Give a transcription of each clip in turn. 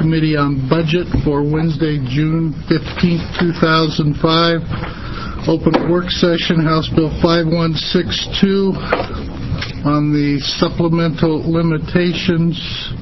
Committee on Budget for Wednesday, June 15th, 2005. Open work session, House Bill 5162 on the supplemental limitations.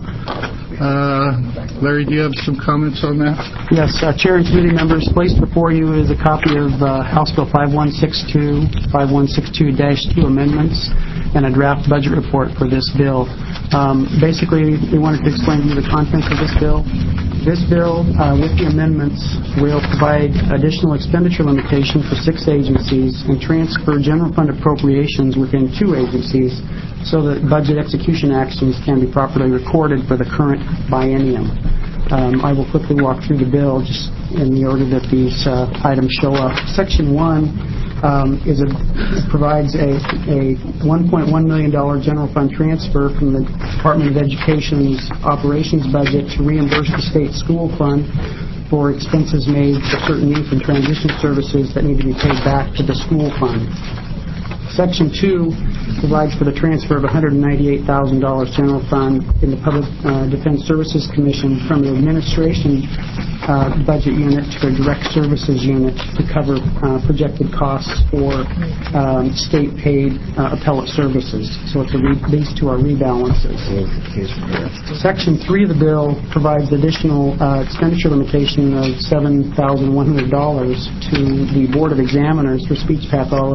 Larry, do you have some comments on that? Yes, Chair and committee members, placed before you is a copy of House Bill 5162, 5162-2 amendments, and a draft budget report for this bill. Basically, we wanted to explain to you the contents of this bill. This bill, with the amendments, will provide additional expenditure limitation for 6 agencies and transfer general fund appropriations within 2 agencies so that budget execution actions can be properly recorded for the current biennium. I will quickly walk through the bill just in the order that these items show up. Section 1 provides a $1.1 million general fund transfer from the Department of Education's operations budget to reimburse the state school fund for expenses made for certain youth and transition services that need to be paid back to the school fund. Section 2 provides for the transfer of $198,000 general fund in the Public Defense Services Commission from the administration budget unit to a direct services unit to cover projected costs for state-paid appellate services. So these two are rebalances. Section 3 of the bill provides additional expenditure limitation of $7,100 to the Board of Examiners for speech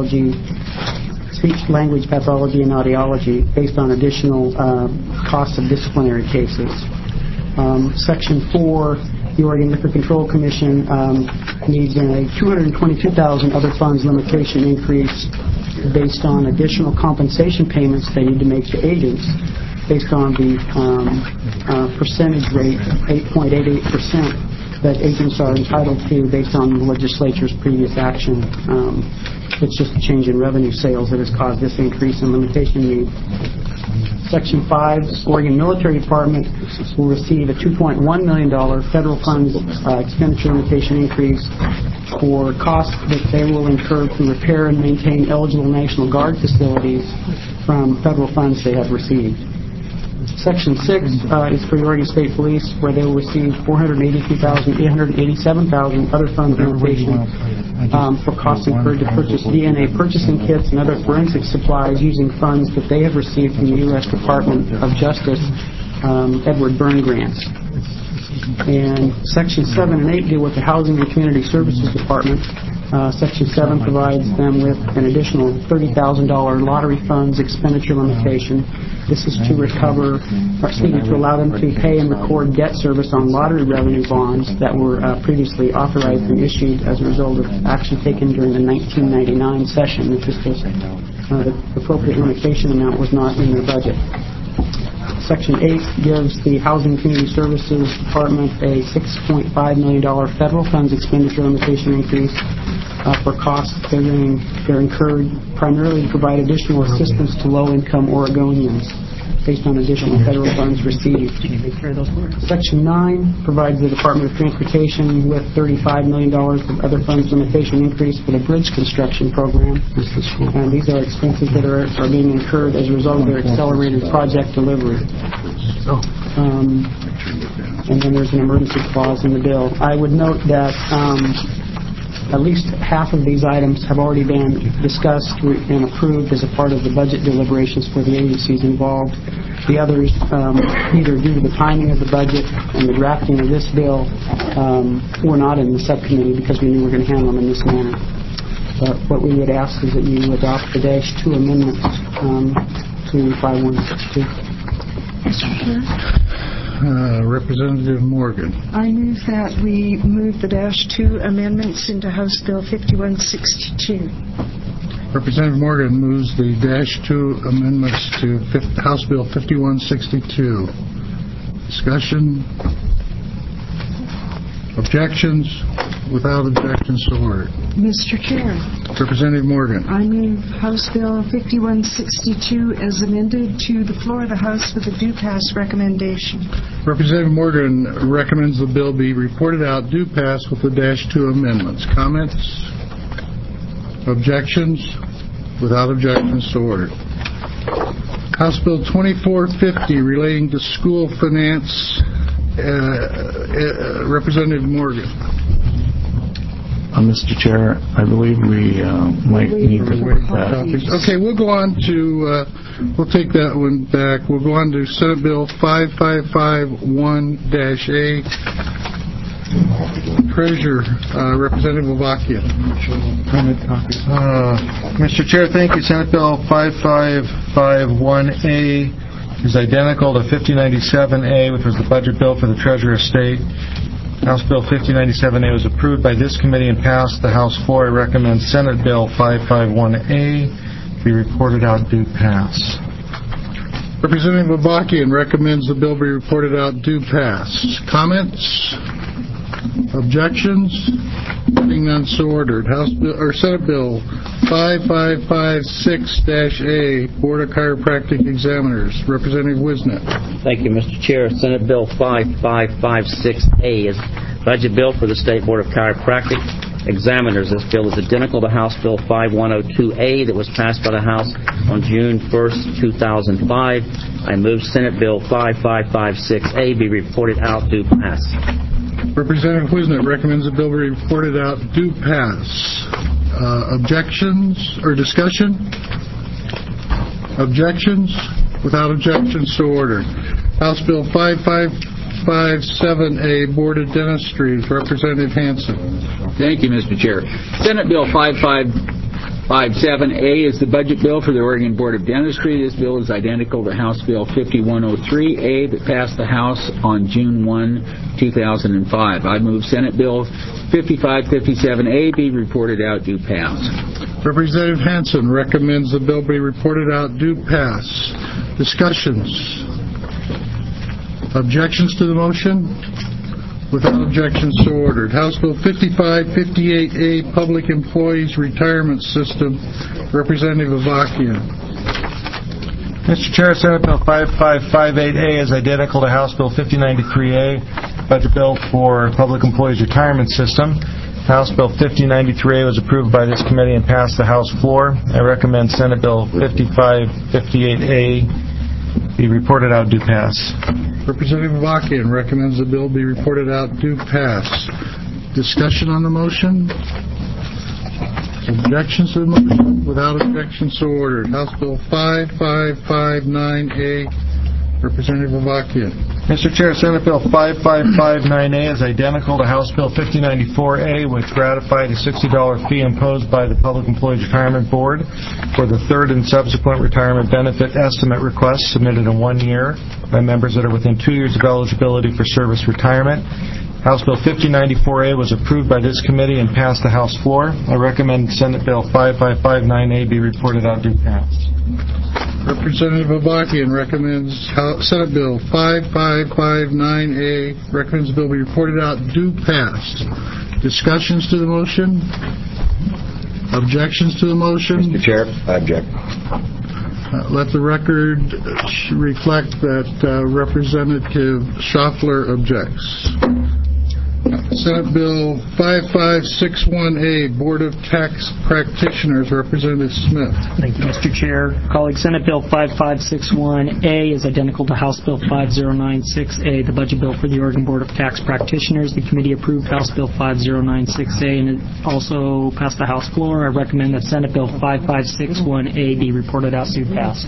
language pathology, and audiology based on additional costs of disciplinary cases. Section 4, the Oregon Liquor Control Commission needs a $222,000 other funds limitation increase based on additional compensation payments they need to make to agents based on the percentage rate, 8.88%, that agents are entitled to based on the legislature's previous action. It's just a change in revenue sales that has caused this increase in limitation need. Section 5, Oregon Military Department will receive a $2.1 million federal funds expenditure limitation increase for costs that they will incur to repair and maintain eligible National Guard facilities from federal funds they have received. Section 6 is for the Oregon State Police, where they will receive $482,887,000 other funds limitation for costs incurred to purchase DNA purchasing kits and other forensic supplies using funds that they have received from the U.S. Department of Justice Edward Byrne grants. And Section 7 and 8 deal with the Housing and Community Services Department. Section 7 provides them with an additional $30,000 lottery funds expenditure limitation. This is to allow them to pay and record debt service on lottery revenue bonds that were previously authorized and issued as a result of action taken during the 1999 session. The appropriate limitation amount was not in their budget. Section 8 gives the Housing and Community Services Department a $6.5 million federal funds expenditure limitation increase for costs that are incurred primarily to provide additional assistance to low-income Oregonians based on additional federal funds received. Section 9 provides the Department of Transportation with $35 million of other funds limitation increase for the bridge construction program. And these are expenses that are being incurred as a result of their accelerated project delivery. And then there's an emergency clause in the bill. I would note that at least half of these items have already been discussed and approved as a part of the budget deliberations for the agencies involved. The others, either due to the timing of the budget and the drafting of this bill, were not in the subcommittee because we knew we were going to handle them in this manner. But what we would ask is that you adopt the -2 amendments to 5162. Mr. Chair? Representative Morgan. I move that we move the -2 amendments into House Bill 5162. Representative Morgan moves the -2 amendments to House Bill 5162. Discussion? Objections? Without objections, so ordered. Mr. Chair. Representative Morgan. I move House Bill 5162 as amended to the floor of the House with a due pass recommendation. Representative Morgan recommends the bill be reported out due pass with the -2 amendments. Comments? Objections? Without objections, so ordered. House Bill 2450 relating to school finance Representative Morgan. Mr. Chair, I believe we might need to put that. Okay, we'll go on to, we'll take that one back. We'll go on to Senate Bill 5551-A. Treasurer, Representative Avakian. Mr. Chair, thank you. Senate Bill 5551A is identical to 5097A, which was the budget bill for the Treasurer of State. House Bill 5097A was approved by this committee and passed the House floor. I recommend Senate Bill 551A be reported out due pass. Representative Avakian recommends the bill be reported out due pass. Comments? Objections? Being none, so ordered. Senate Bill 5556-A, Board of Chiropractic Examiners. Representative Wisnet. Thank you, Mr. Chair. Senate Bill 5556-A is budget bill for the State Board of Chiropractic Examiners. This bill is identical to House Bill 5102-A that was passed by the House on June 1st, 2005. I move Senate Bill 5556-A be reported out due pass. Representative Wisnet recommends the bill be reported out due pass. Objections or discussion? Objections? Without objection, so ordered. House Bill 5557-A, Board of Dentistry. Representative Hanson. Thank you, Mr. Chair. Senate Bill 5557-A is the budget bill for the Oregon Board of Dentistry. This bill is identical to House Bill 5103-A that passed the House on June 1, 2005. I move Senate Bill 5557-A be reported out due pass. Representative Hanson recommends the bill be reported out due pass. Discussions? Objections to the motion? Without objection, so ordered. House Bill 5558-A, Public Employees Retirement System. Representative Avakian. Mr. Chair, Senate Bill 5558A is identical to House Bill 5093A, budget bill for Public Employees Retirement System. House Bill 5093A was approved by this committee and passed the House floor. I recommend Senate Bill 5558A be reported out due pass. Representative Avakian recommends the bill be reported out due pass. Discussion on the motion? Objections to the motion? Without objection, so ordered. House Bill 5559-A, Representative Avakian. Mr. Chair, Senate Bill 5559A is identical to House Bill 5094A, which ratified a $60 fee imposed by the Public Employees Retirement Board for the third and subsequent retirement benefit estimate requests submitted in 1 year by members that are within 2 years of eligibility for service retirement. House Bill 5094A was approved by this committee and passed the House floor. I recommend Senate Bill 5559A be reported out due pass. Representative Avakian recommends Senate Bill 5559-A recommends the bill be reported out due pass. Discussions to the motion? Objections to the motion? Mr. Chair, I object. Let the record reflect that Representative Schaffler objects. Senate Bill 5561-A, Board of Tax Practitioners, Representative Smith. Thank you, Mr. Chair. Colleagues, Senate Bill 5561-A is identical to House Bill 5096-A, the budget bill for the Oregon Board of Tax Practitioners. The committee approved House Bill 5096-A and it also passed the House floor. I recommend that Senate Bill 5561-A be reported out due pass.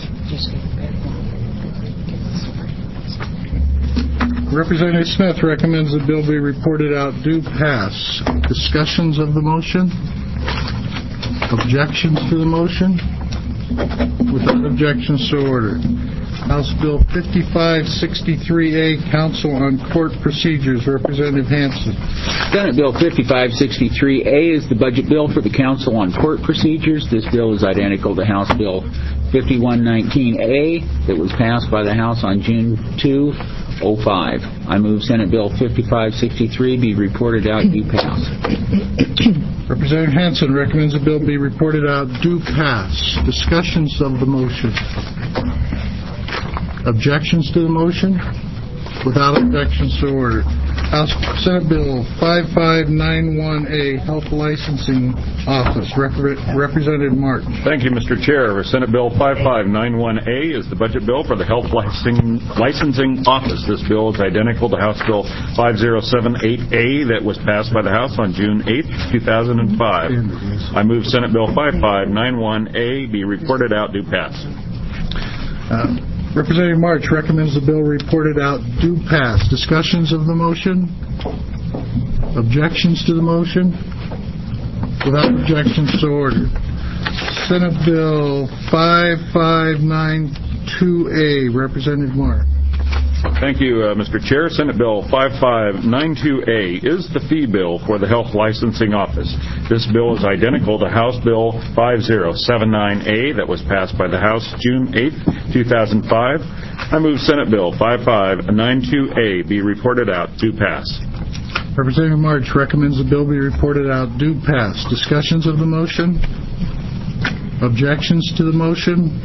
Representative Smith recommends the bill be reported out due pass. Discussions of the motion? Objections to the motion? Without objection, so ordered. House Bill 5563-A, Council on Court Procedures. Representative Hanson. Senate Bill 5563-A is the budget bill for the Council on Court Procedures. This bill is identical to House Bill 5119-A that was passed by the House on June 2/05. I move Senate Bill 5563 be reported out due pass. Representative Hanson recommends the bill be reported out due pass. Discussions of the motion. Objections to the motion? Without objection, so ordered. Senate Bill 5591A, Health Licensing Office. Representative March. Thank you, Mr. Chair. Senate Bill 5591A is the budget bill for the Health Licensing Office. This bill is identical to House Bill 5078A that was passed by the House on June 8, 2005. I move Senate Bill 5591A be reported out, do pass. Representative March recommends the bill reported out do pass. Discussions of the motion? Objections to the motion? Without objections, so ordered. Senate Bill 5592A, Representative March. Thank you, Mr. Chair. Senate Bill 5592A is the fee bill for the Health Licensing Office. This bill is identical to House Bill 5079A that was passed by the House June 8, 2005. I move Senate Bill 5592A be reported out, do pass. Representative March recommends the bill be reported out, do pass. Discussions of the motion? Objections to the motion?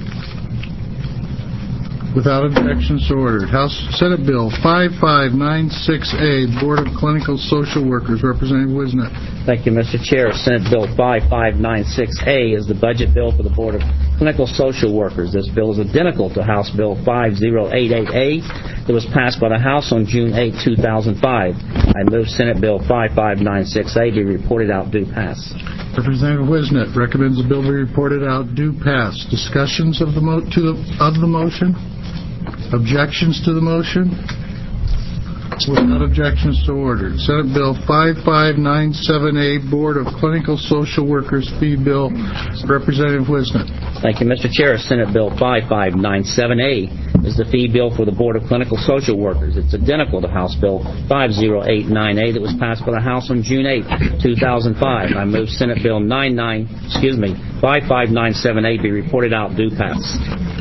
Without objection, so ordered. Senate Bill 5596A, Board of Clinical Social Workers. Representative Wisnet. Thank you, Mr. Chair. Senate Bill 5596A is the budget bill for the Board of Clinical Social Workers. This bill is identical to House Bill 5088A that was passed by the House on June 8, 2005. I move Senate Bill 5596A be reported out, do pass. Representative Wisnet recommends the bill be reported out, do pass. Discussions of the motion? Objections to the motion? Without objections, so ordered. Senate Bill 5597A, Board of Clinical Social Workers fee bill. Representative Wisnet. Thank you, Mr. Chair. Senate Bill 5597A is the fee bill for the Board of Clinical Social Workers. It's identical to House Bill 5089A that was passed by the House on June 8, 2005. I move Senate Bill 5597A be reported out, do pass.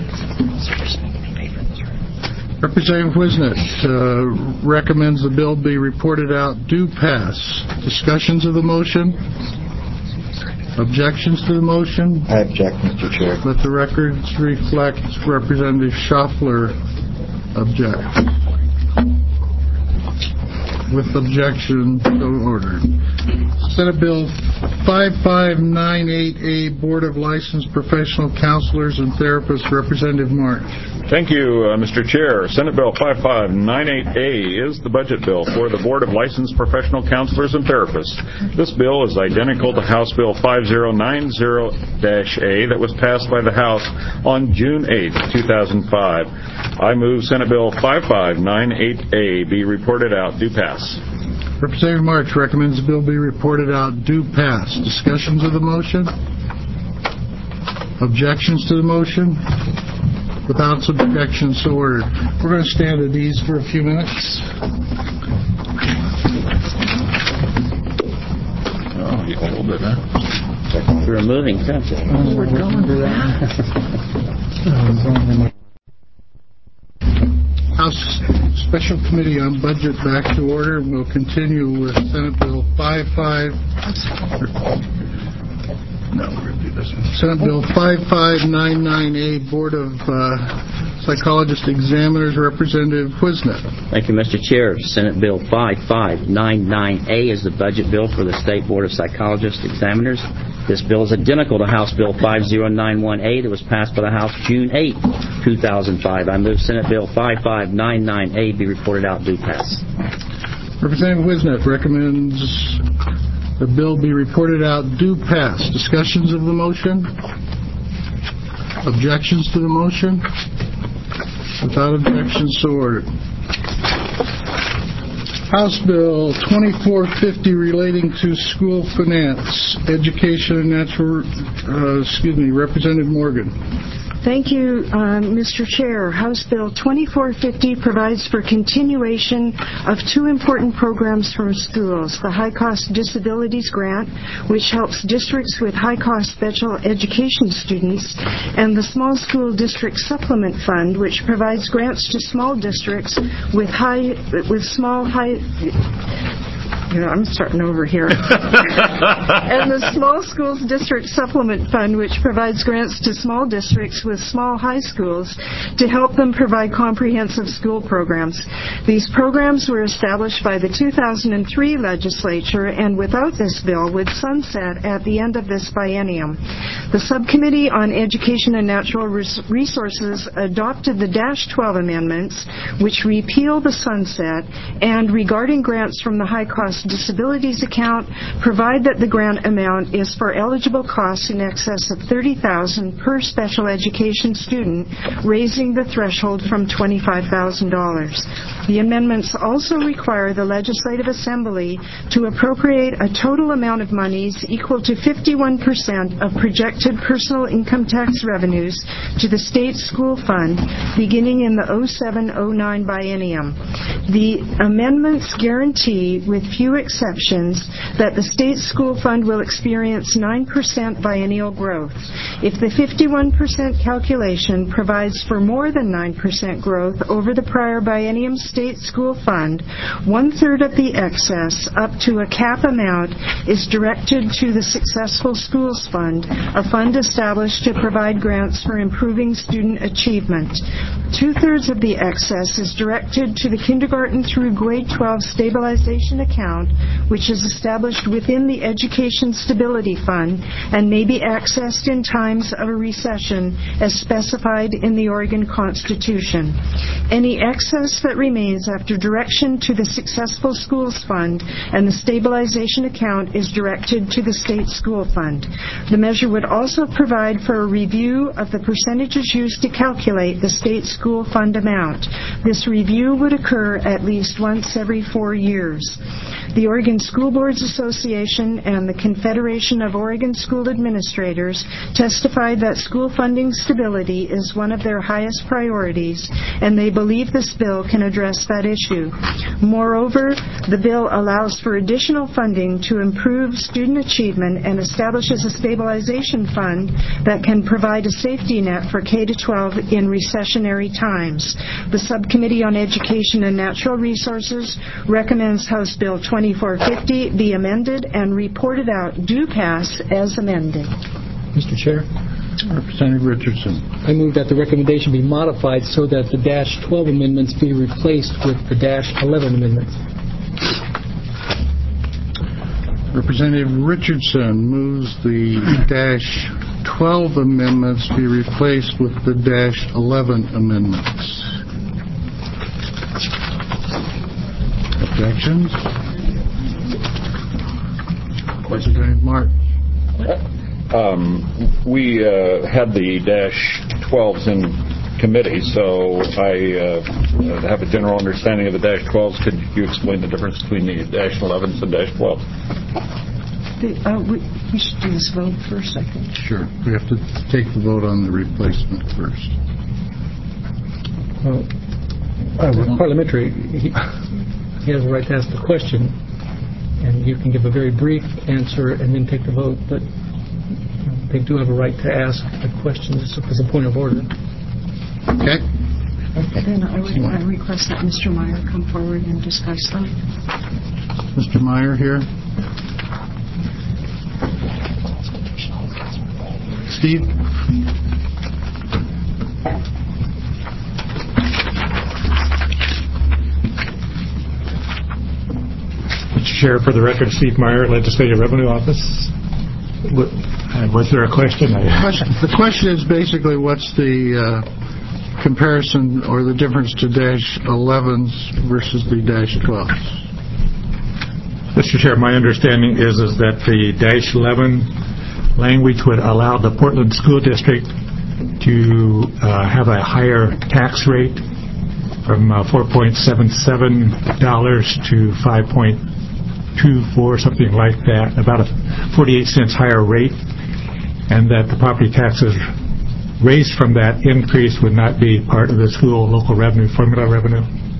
Representative Wisnet recommends the bill be reported out, do pass. Discussions of the motion? Objections to the motion? I object, Mr. Chair. Let the records reflect Representative Schaffler objects. With objection, so ordered. Senate Bill 5598A, Board of Licensed Professional Counselors and Therapists. Representative March. Thank you, Mr. Chair. Senate Bill 5598A is the budget bill for the Board of Licensed Professional Counselors and Therapists. This bill is identical to House Bill 5090-A that was passed by the House on June 8, 2005. I move Senate Bill 5598A be reported out, do pass. Representative March recommends the bill be reported out, do pass. Discussions of the motion? Objections to the motion? Without objection, so ordered. We're going to stand at ease for a few minutes. Oh, you hold it, huh? We're moving, too. We're going to that. House Special Committee on Budget back to order. We'll continue with Senate Bill 5599A, Board of Psychologist Examiners. Representative Wisnet. Thank you, Mr. Chair. Senate Bill 5599A is the budget bill for the State Board of Psychologist Examiners. This bill is identical to House Bill 5091A that was passed by the House June 8, 2005. I move Senate Bill 5599A be reported out, do pass. Representative Wisnet recommends the bill be reported out, do pass. Discussions of the motion? Objections to the motion? Without objection, so ordered. House Bill 2450 relating to school finance, education, and natural... Representative Morgan. Thank you, Mr. Chair. House Bill 2450 provides for continuation of two important programs for schools. The High Cost Disabilities Grant, which helps districts with high-cost special education students, and the Small School District Supplement Fund, which provides grants to small districts with I'm starting over here. And the Small Schools District Supplement Fund, which provides grants to small districts with small high schools to help them provide comprehensive school programs. These programs were established by the 2003 legislature and without this bill would sunset at the end of this biennium. The Subcommittee on Education and Natural Resources adopted the -12 amendments, which repeal the sunset, and regarding grants from the high-cost disabilities account, provide that the grant amount is for eligible costs in excess of $30,000 per special education student, raising the threshold from $25,000. The amendments also require the Legislative Assembly to appropriate a total amount of monies equal to 51% of projected personal income tax revenues to the State School Fund beginning in the 07-09 biennium. The amendments guarantee, with few exceptions, that the State School Fund will experience 9% biennial growth. If the 51% calculation provides for more than 9% growth over the prior biennium State School Fund, 1/3 of the excess, up to a cap amount, is directed to the Successful Schools Fund, a fund established to provide grants for improving student achievement. 2/3 of the excess is directed to the Kindergarten through Grade 12 Stabilization Account, which is established within the Education Stability Fund and may be accessed in times of a recession as specified in the Oregon Constitution. Any excess that remains after direction to the Successful Schools Fund and the Stabilization Account is directed to the State School Fund. The measure would also provide for a review of the percentages used to calculate the State School Fund amount. This review would occur at least once every 4 years. The Oregon School Boards Association and the Confederation of Oregon School Administrators testified that school funding stability is one of their highest priorities, and they believe this bill can address that issue. Moreover, the bill allows for additional funding to improve student achievement and establishes a stabilization fund that can provide a safety net for K-12 in recessionary times. The Subcommittee on Education and Natural Resources recommends House Bill 2450 be amended and reported out due pass as amended. Mr. Chair, Representative Richardson. I move that the recommendation be modified so that the -12 amendments be replaced with the -11 amendments. Representative Richardson moves the -12 amendments be replaced with the -11 amendments. Objections? Representative Martin. We had the -12s in committee, so I have a general understanding of the -12s. Could you explain the difference between the -11s and -12s? We should do this vote first, I think. Sure. We have to take the vote on the replacement first. Parliamentary, he has the right to ask the question, and you can give a very brief answer and then take the vote, but they do have a right to ask a question as a point of order. Okay. Then I request that Mr. Meyer come forward and discuss them. Mr. Meyer here. Steve? Mr. Chair, for the record, Steve Meyer, Legislative Revenue Office. Was there a question? The question is basically what's the comparison or the difference to -11s versus the -12s? Mr. Chair, my understanding is that the -11 language would allow the Portland School District to have a higher tax rate from $4.77 to $5.24, something like that, about a 48 cents higher rate, and that the property taxes raised from that increase would not be part of the school local revenue, formula revenue.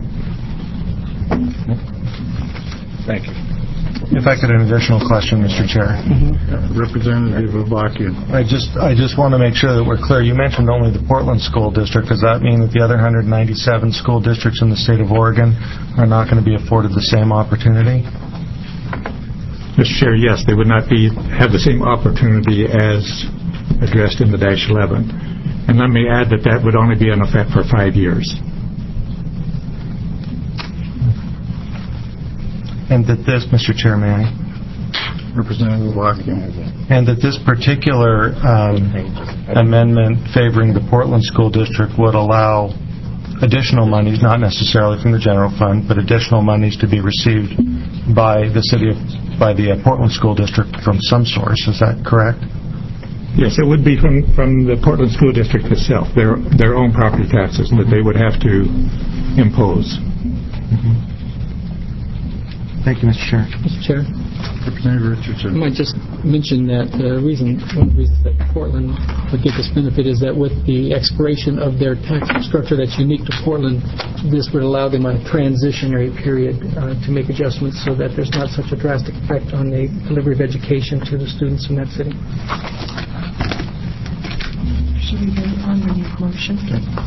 Thank you. If I could, an additional question, Mr. Chair. Representative Avakian. I just want to make sure that we're clear. You mentioned only the Portland School District. Does that mean that the other 197 school districts in the state of Oregon are not going to be afforded the same opportunity? Mr. Chair, yes, they would not have the same opportunity as addressed in the -11. And let me add that would only be in effect for 5 years. And that this, Mr. Chair, may I? Representative Lockyer. And that this particular amendment favoring the Portland School District would allow additional monies, not necessarily from the general fund, but additional monies to be received by the Portland School District from some source. Is that correct? Yes, it would be from the Portland School District itself, their own property taxes that they would have to impose. Thank you, Mr. Chair. Mr. Chair, Representative Richardson. I might just mention that one of the reasons that Portland would get this benefit is that with the expiration of their tax structure that's unique to Portland, this would allow them a transitionary period to make adjustments so that there's not such a drastic effect on the delivery of education to the students in that city. Should we vote on the new motion?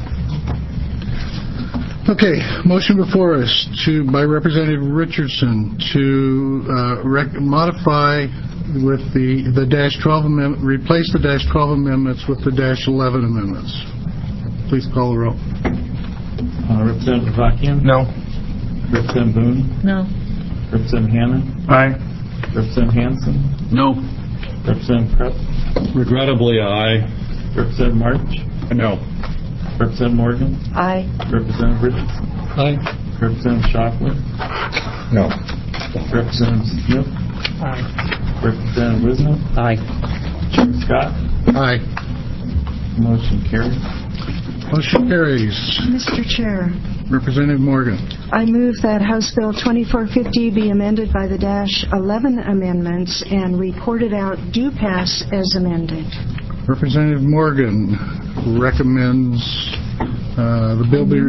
Okay, motion before us by Representative Richardson to modify with the -12 amendment, replace the -12 amendments with the -11 amendments. Please call the roll. Representative Avakian? No. Representative Boone? No. Representative Hannon? Aye. Representative Hanson? No. Representative Krupp? Regrettably, aye. Representative March? No. Representative Morgan? Aye. Representative Richardson? Aye. Representative Shockler? No. Representative Smith? Aye. Representative Wisner? Aye. Chair Scott? Aye. Motion carries. Motion carries. Mr. Chair, Representative Morgan. I move that House Bill 2450 be amended by the -11 amendments and reported out do pass as amended. Representative Morgan recommends the bill be,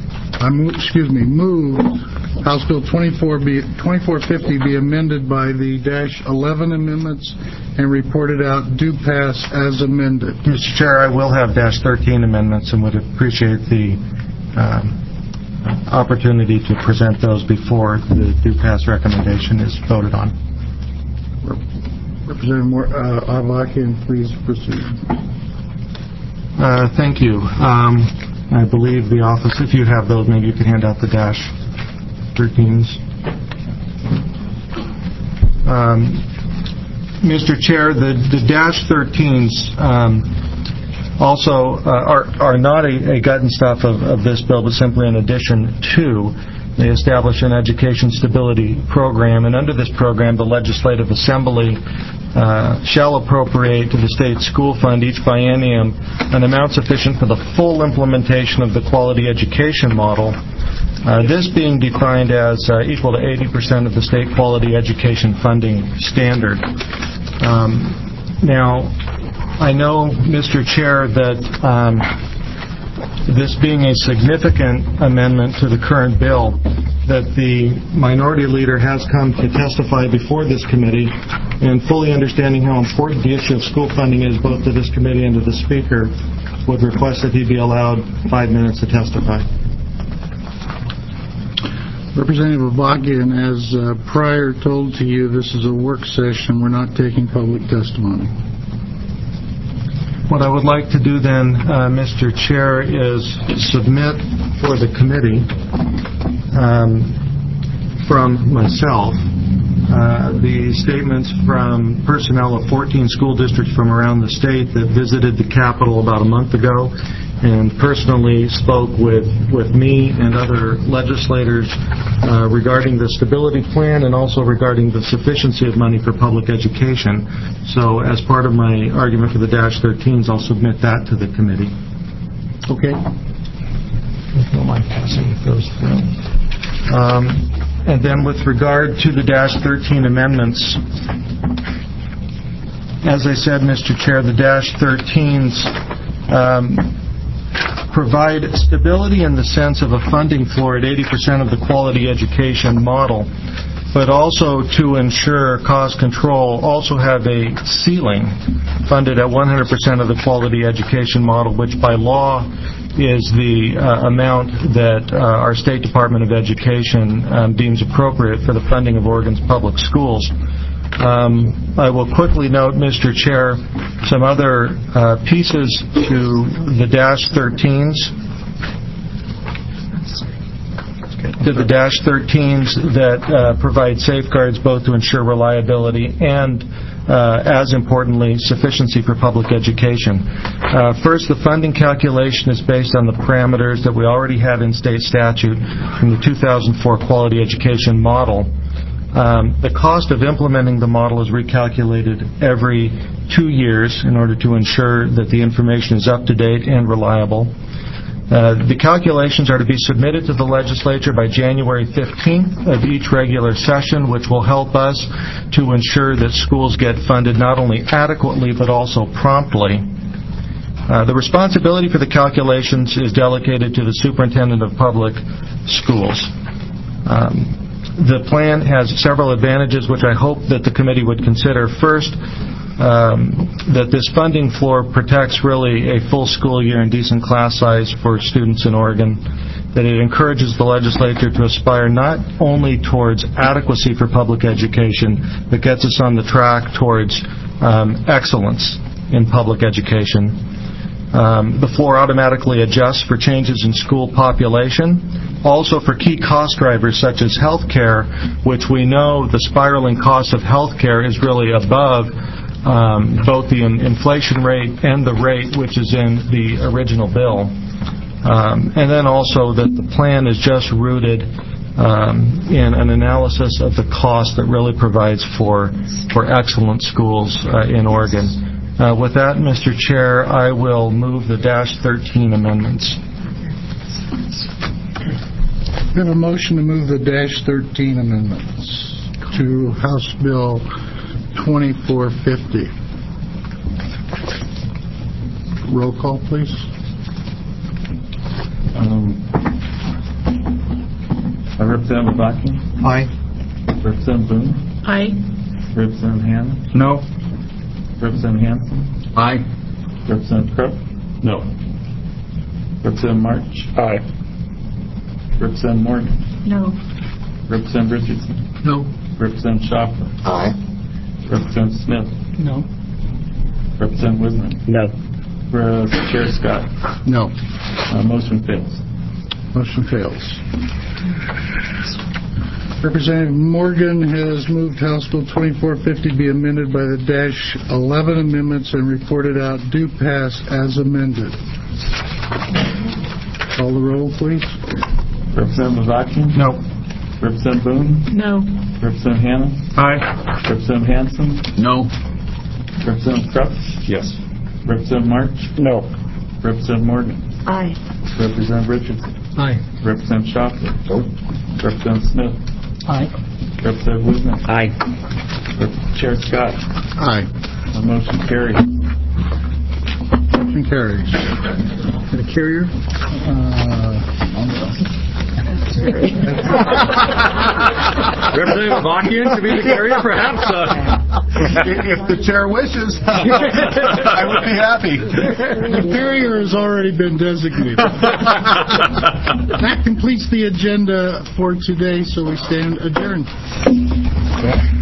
move House Bill 2450 be amended by the -11 amendments and reported out do pass as amended. Mr. Chair, I will have -13 amendments and would appreciate the opportunity to present those before the do pass recommendation is voted on. Representative Avakian, please proceed. Thank you. I believe the office, if you have those, maybe you could hand out the -13s. Mr. Chair, the -13s also are not a gut and stuff of this bill, but simply in addition to. They establish an education stability program, and under this program, the Legislative Assembly shall appropriate to the state school fund each biennium an amount sufficient for the full implementation of the quality education model, this being defined as equal to 80% of the state quality education funding standard. Now, I know, Mr. Chair, that this being a significant amendment to the current bill, that the minority leader has come to testify before this committee, and fully understanding how important the issue of school funding is both to this committee and to the Speaker, would request that he be allowed 5 minutes to testify. Representative Avakian, as prior told to you, this is a work session. We're not taking public testimony. What I would like to do then, Mr. Chair, is submit for the committee from myself the statements from personnel of 14 school districts from around the state that visited the Capitol about a month ago and personally spoke with me and other legislators regarding the stability plan and also regarding the sufficiency of money for public education. So as part of my argument for the -13s, I'll submit that to the committee. Okay. If you don't mind passing those through. And then with regard to the -13 amendments, as I said, Mr. Chair, the -13s provide stability in the sense of a funding floor at 80% of the quality education model, but also to ensure cost control, also have a ceiling funded at 100% of the quality education model, which by law is the amount that our State Department of Education deems appropriate for the funding of Oregon's public schools. I will quickly note, Mr. Chair, some other pieces to the -13s. To the -13s that provide safeguards both to ensure reliability and, as importantly, sufficiency for public education. First, the funding calculation is based on the parameters that we already had in state statute from the 2004 Quality Education Model. The cost of implementing the model is recalculated every 2 years in order to ensure that the information is up to date and reliable. The calculations are to be submitted to the legislature by January 15th of each regular session, which will help us to ensure that schools get funded not only adequately but also promptly. The responsibility for the calculations is delegated to the Superintendent of Public Schools. The plan has several advantages which I hope that the committee would consider. First, that this funding floor protects really a full school year and decent class size for students in Oregon, that it encourages the legislature to aspire not only towards adequacy for public education, but gets us on the track towards excellence in public education. The floor automatically adjusts for changes in school population, also for key cost drivers such as health care, which we know the spiraling cost of health care is really above both the inflation rate and the rate which is in the original bill. And then also that the plan is just rooted in an analysis of the cost that really provides for excellent schools in Oregon. With that, Mr. Chair, I will move the -13 amendments. We have a motion to move the -13 amendments to House Bill 2450. Roll call, please. Representative Bakken? Aye. Representative Boone? Aye. Representative Hannon? No. Representative Hanson? Aye. Representative Krupp? No. Representative March? Aye. Representative Morgan? No. Representative Richardson? No. Representative Schaffer? Aye. Representative Smith? No. Representative Wisner? No. Chair Scott? No. Motion fails. Motion fails. Representative Morgan has moved House Bill 2450 be amended by the -11 amendments and reported out do pass as amended. Call the roll, please. Representative Bakken? No. Representative Boone? No. Representative Hannon? Aye. Representative Hanson? No. Representative Krupp? Yes. Representative March? No. Representative Morgan? Aye. Representative Richardson? Aye. Representative Schaffer? Representative Smith? Aye. Representative Wisner? Aye. Chair Scott? Aye. Motion carries. Motion carries. Got a carrier? Representative Bakken to be the carrier, perhaps? If the chair wishes, I would be happy. The carrier has already been designated. That completes the agenda for today, so we stand adjourned.